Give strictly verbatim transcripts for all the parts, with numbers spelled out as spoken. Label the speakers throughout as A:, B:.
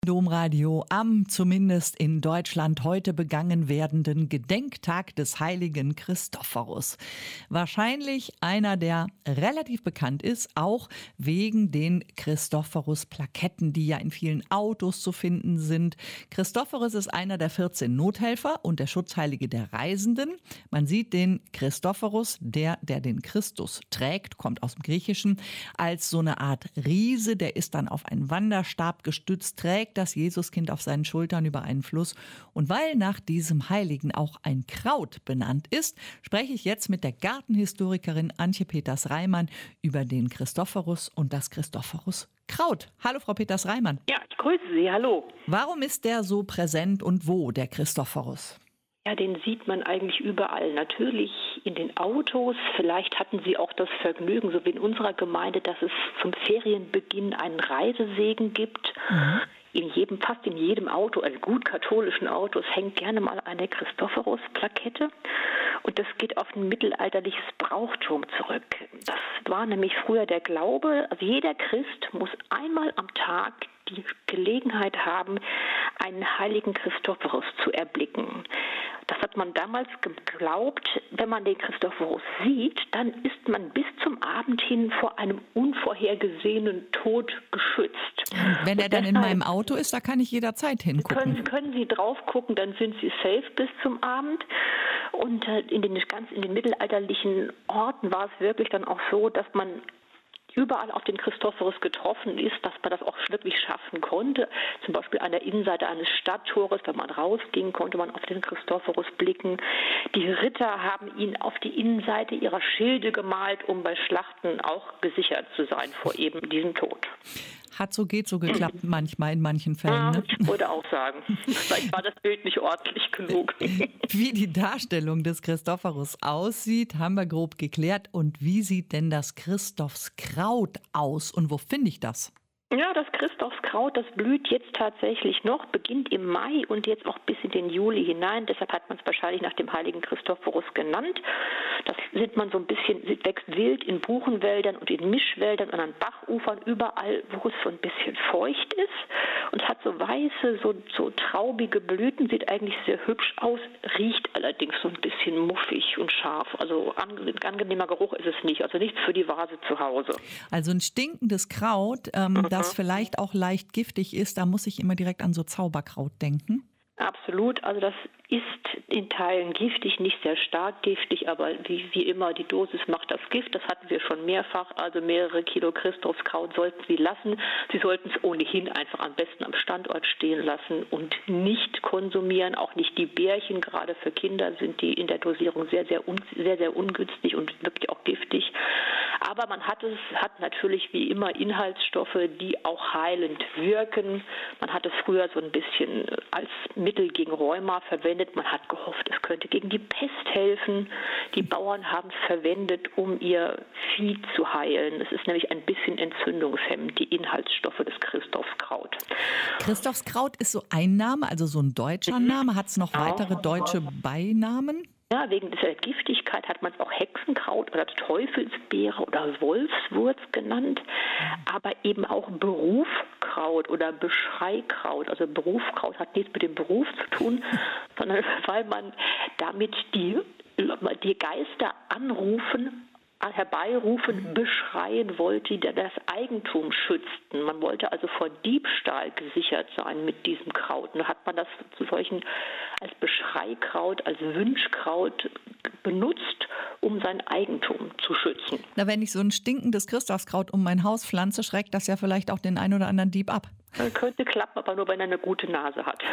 A: Domradio am zumindest in Deutschland heute begangen werdenden Gedenktag des heiligen Christophorus. Wahrscheinlich einer, der relativ bekannt ist, auch wegen den Christophorus-Plaketten, die ja in vielen Autos zu finden sind. Christophorus ist einer der vierzehn Nothelfer und der Schutzheilige der Reisenden. Man sieht den Christophorus, der, der den Christus trägt, kommt aus dem Griechischen, als so eine Art Riese, der ist dann auf einen Wanderstab gestützt, trägt das Jesuskind auf seinen Schultern über einen Fluss. Und weil nach diesem Heiligen auch ein Kraut benannt ist, spreche ich jetzt mit der Gartenhistorikerin Antje Peters-Reimann über den Christophorus und das Christophorus-Kraut. Hallo Frau Peters-Reimann.
B: Ja, ich grüße Sie, hallo.
A: Warum ist der so präsent und wo, der Christophorus?
B: Ja, den sieht man eigentlich überall. Natürlich in den Autos. Vielleicht hatten Sie auch das Vergnügen, so wie in unserer Gemeinde, dass es zum Ferienbeginn einen Reisesegen gibt. Mhm. In jedem, fast in jedem Auto, also gut katholischen Autos, hängt gerne mal eine Christophorus-Plakette. Und das geht auf ein mittelalterliches Brauchtum zurück. Das war nämlich früher der Glaube, also jeder Christ muss einmal am Tag die Gelegenheit haben, einen heiligen Christophorus zu erblicken. Das hat man damals geglaubt, wenn man den Christophorus sieht, dann ist man bis zum Abend hin vor einem unvorhergesehenen Tod geschützt.
A: Wenn er dann in meinem Auto ist, da kann ich jederzeit hingucken.
B: Können, können Sie drauf gucken, dann sind Sie safe bis zum Abend. Und in den, ganz in den mittelalterlichen Orten war es wirklich dann auch so, dass man überall auf den Christophorus getroffen ist, dass man das auch wirklich schaffen konnte. Zum Beispiel an der Innenseite eines Stadttores, wenn man rausging, konnte man auf den Christophorus blicken. Die Ritter haben ihn auf die Innenseite ihrer Schilde gemalt, um bei Schlachten auch gesichert zu sein vor eben diesem Tod.
A: Hat so, geht so geklappt manchmal, in manchen Fällen.
B: Ja,
A: ne?
B: Ich würde auch sagen, vielleicht war das Bild nicht ordentlich genug.
A: Wie die Darstellung des Christophorus aussieht, haben wir grob geklärt. Und wie sieht denn das Christophskraut aus und wo finde ich das?
B: Ja, das Christophskraut, das blüht jetzt tatsächlich noch, beginnt im Mai und jetzt auch bis in den Juli hinein. Deshalb hat man es wahrscheinlich nach dem heiligen Christophorus genannt. Das sieht man so ein bisschen, wächst wild in Buchenwäldern und in Mischwäldern und an Bachufern, überall, wo es so ein bisschen feucht ist und hat so weiße, so, so traubige Blüten, sieht eigentlich sehr hübsch aus, riecht allerdings so ein bisschen muffig und scharf. Also ein angenehmer Geruch ist es nicht, also nichts für die Vase zu Hause.
A: Also ein stinkendes Kraut, ähm, mhm. das vielleicht auch leicht giftig ist, da muss ich immer direkt an so Zauberkraut denken.
B: Absolut, also das ist in Teilen giftig, nicht sehr stark giftig, aber wie, wie immer, die Dosis macht das Gift, das hatten wir schon mehrfach, also mehrere Kilo Christophskraut sollten Sie lassen. Sie sollten es ohnehin einfach am besten am Standort stehen lassen und nicht konsumieren, auch nicht die Bärchen, gerade für Kinder sind die in der Dosierung sehr, sehr, un, sehr, sehr ungünstig und wirklich auch giftig. Aber man hat es, hat natürlich wie immer Inhaltsstoffe, die auch heilend wirken. Man hat es früher so ein bisschen als Mittel gegen Rheuma verwendet. Man hat gehofft, es könnte gegen die Pest helfen. Die Bauern haben es verwendet, um ihr Vieh zu heilen. Es ist nämlich ein bisschen entzündungshemmend, die Inhaltsstoffe des Christophskraut.
A: Christophskraut ist so ein Name, also so ein deutscher mhm. Name. Hat es noch weitere deutsche Beinamen?
B: Ja, wegen dieser Giftigkeit hat man es auch Hexenkraut oder Teufelsbeere oder Wolfswurz genannt, aber eben auch Berufkraut oder Beschreikraut. Also Berufkraut hat nichts mit dem Beruf zu tun, sondern weil man damit die, die Geister anrufen, herbeirufen, beschreien wollte, die das Eigentum schützten. Man wollte also vor Diebstahl gesichert sein mit diesem Kraut. Und hat man das zu solchen als Beschreikraut, als Wünschkraut benutzt, um sein Eigentum zu schützen.
A: Na, wenn ich so ein stinkendes Christophskraut um mein Haus pflanze, schreckt das ja vielleicht auch den einen oder anderen Dieb ab.
B: Das könnte klappen, aber nur wenn er eine gute Nase hat.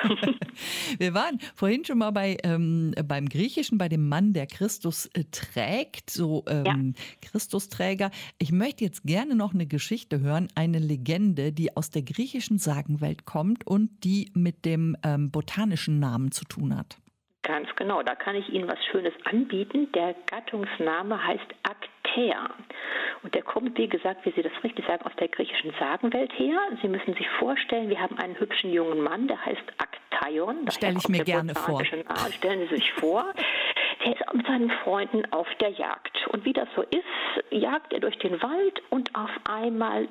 A: Wir waren vorhin schon mal bei, ähm, beim Griechischen, bei dem Mann, der Christus äh, trägt, so ähm, ja. Christusträger. Ich möchte jetzt gerne noch eine Geschichte hören, eine Legende, die aus der griechischen Sagenwelt kommt und die mit dem ähm, botanischen Namen zu tun hat.
B: Ganz genau, da kann ich Ihnen was Schönes anbieten. Der Gattungsname heißt Aktäa. Und der kommt, wie gesagt, wie Sie das richtig sagen, aus der griechischen Sagenwelt her. Sie müssen sich vorstellen, wir haben einen hübschen jungen Mann, der heißt Aktaion.
A: Stelle ich mir gerne vor.
B: Name. Stellen Sie sich vor. Der ist mit seinen Freunden auf der Jagd. Und wie das so ist, jagt er durch den Wald und auf einmal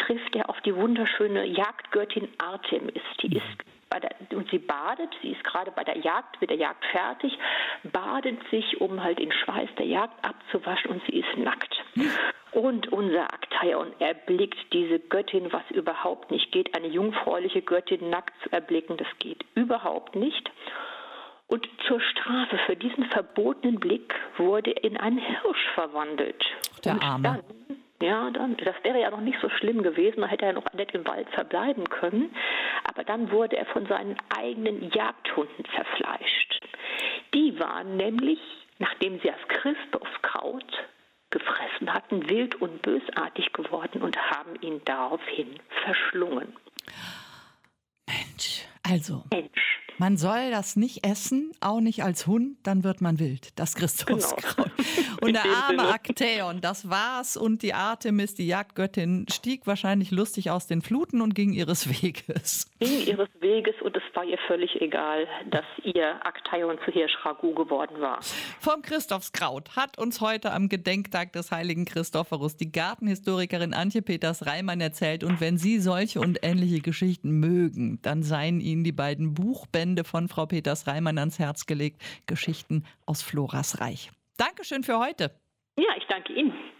B: trifft er auf die wunderschöne Jagdgöttin Artemis. Die ist bei der, und sie badet, sie ist gerade bei der Jagd, mit der Jagd fertig, badet sich, um halt den Schweiß der Jagd abzuwaschen, und sie ist nackt. Und unser Aktaion erblickt diese Göttin, was überhaupt nicht geht. Eine jungfräuliche Göttin nackt zu erblicken, das geht überhaupt nicht. Und zur Strafe für diesen verbotenen Blick wurde er in einen Hirsch verwandelt.
A: Der
B: und
A: Arme.
B: Dann, ja, dann, das wäre ja noch nicht so schlimm gewesen, man hätte ja noch nett im Wald verbleiben können. Aber dann wurde er von seinen eigenen Jagdhunden zerfleischt. Die waren nämlich, nachdem sie das Christuskraut gefressen hatten, wild und bösartig geworden und haben ihn daraufhin verschlungen.
A: Mensch, also...
B: Mensch.
A: Man soll das nicht essen, auch nicht als Hund, dann wird man wild. Das Christuskraut. Genau. Und der arme Aktaion, das war's. Und die Artemis, die Jagdgöttin, stieg wahrscheinlich lustig aus den Fluten und ging ihres Weges.
B: Ging ihres Weges, und es war ihr völlig egal, dass ihr Aktaion zu Hirschragout geworden war.
A: Vom Christophskraut hat uns heute am Gedenktag des heiligen Christophorus die Gartenhistorikerin Antje Peters-Reimann erzählt. Und wenn Sie solche und ähnliche Geschichten mögen, dann seien Ihnen die beiden Buchbände von Frau Peters-Reimann ans Herz gelegt. Geschichten aus Floras Reich. Dankeschön für heute.
B: Ja, ich danke Ihnen.